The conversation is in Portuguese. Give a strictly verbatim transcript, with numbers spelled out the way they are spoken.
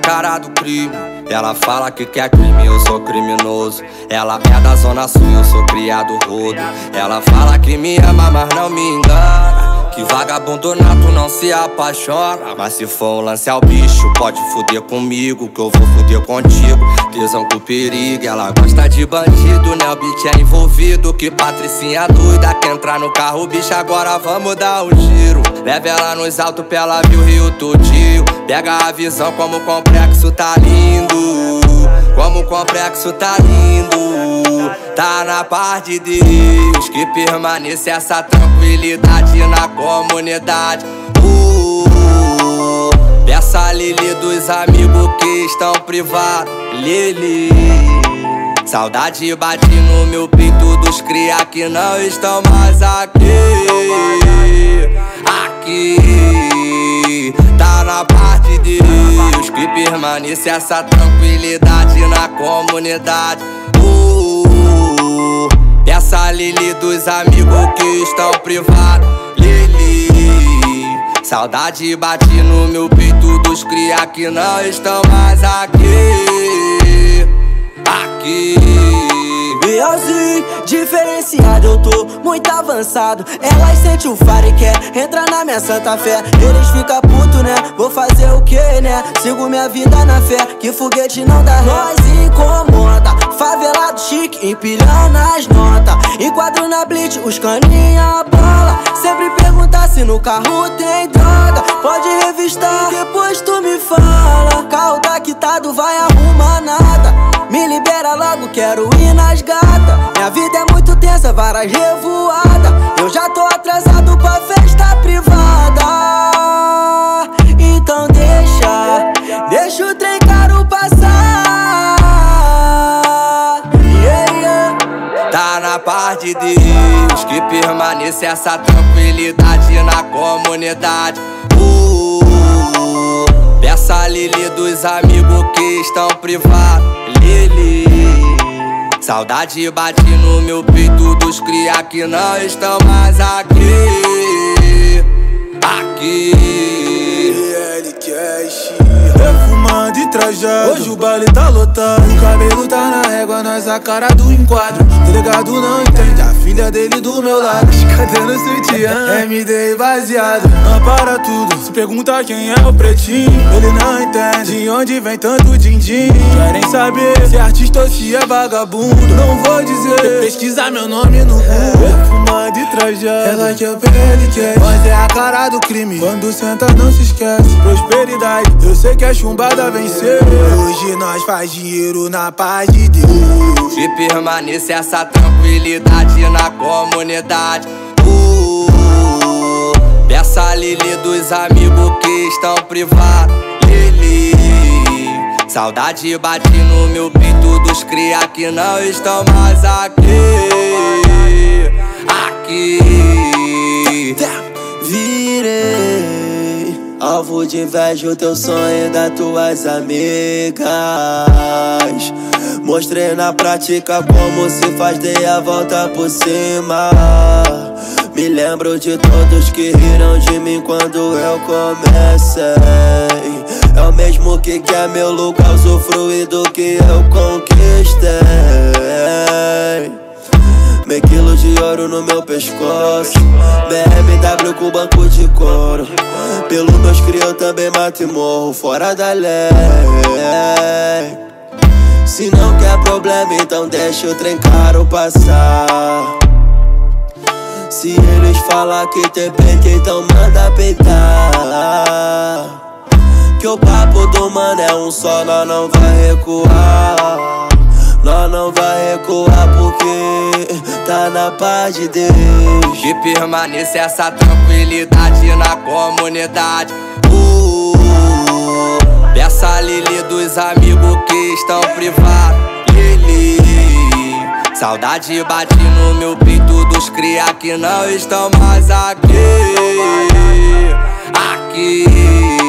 cara do crime. Ela fala que quer crime, eu sou criminoso. Ela é da zona sul, eu sou criado rodo. Ela fala que me ama, mas não me engana. Que vagabundo nato não se apaixona. Mas se for um lance ao bicho, pode fuder comigo, que eu vou fuder contigo. Tesão com perigo, ela gosta de bandido, né? O beat é envolvido. Que patricinha doida, que entrar no carro, bicho, agora vamos dar um giro. Leva ela nos altos pra ela ver o Rio todinho. Pega a visão como o complexo tá lindo. Como o complexo tá lindo. Tá na paz de Deus que permanece essa tranquilidade na comunidade. uh, Peça a Lili dos amigos que estão privados. Lili, saudade bate no meu peito dos cria que não estão mais aqui. Aqui tá na paz de Deus que permanece essa tranquilidade na comunidade. uh, Peça a Lili dos amigos que estão privados. Lili, saudade bate no meu peito dos cria que não estão mais aqui. Aqui Bielzinho, diferenciado, eu tô muito avançado. Elas sentem o faro e quer entrar na minha santa fé. Eles ficam puto, né? Vou fazer o que, né? Sigo minha vida na fé, que foguete não dá ré. Nós incomoda, favelado chique, empilhando as notas. Enquadro na blitz, os caninha bola. Sempre perguntar se no carro tem droga. Pode revistar, depois tu me fala. Carro tá quitado, vai arrumar nada. Me libera logo, quero ir nas gatas. Minha vida é muito tensa, várias revoadas. Eu já tô atrasado pra festa privada. Então deixa, deixa o trem caro passar. Yeah, yeah. Tá na paz de Deus que permanece essa tranquilidade na comunidade. uh, Peça a Lili dos amigos que estão privados. Lili, saudade bate no meu peito dos cria que não estão mais aqui. Aqui L Cash, perfumado e trajado. Hoje o baile tá lotado. O cabelo tá na régua, nós a cara do enquadro. Delegado não entende, a filha dele do meu lado. Cadê no sutiã? M D baseado. Não para tudo, se pergunta quem é o pretinho. Ele não entende de onde vem tanto din-din. Querem saber se é artista ou se é vagabundo. Não vou dizer, pesquisar meu nome no Google. Perfumado e trajado, ela que é o P L Cash. Mas é a cara do crime, quando senta não se esquece. Prosperidade, eu sei que a chumbada venceu. Hoje nós faz dinheiro na paz de Deus. que permanece essa tranquilidade na comunidade. uh, Peça a Lili dos amigos que estão privados. Lili, saudade bate no meu peito dos cria que não estão mais aqui. Aqui virei alvo de inveja, o teu sonho das tuas amigas. Mostrei na prática como se faz, dei a volta por cima. Me lembro de todos que riram de mim quando eu comecei. É o mesmo que quer meu lugar, usufruir do que eu conquistei. Meio quilo de ouro no meu pescoço, B M W com banco de couro. Pelo meus cria eu também mato e morro fora da lei. Se não quer problema, então deixa o trem caro passar. Se eles falar que tem peito, então manda peitar. Que o papo do mano é um só, nós não vai recuar. Nós não vai recuar porque tá na paz de Deus. Que permanece essa tranquilidade na comunidade. uh, Peça a Lili dos amigos que estão privados. Lili, saudade bate no meu peito dos cria que não estão mais aqui. Aqui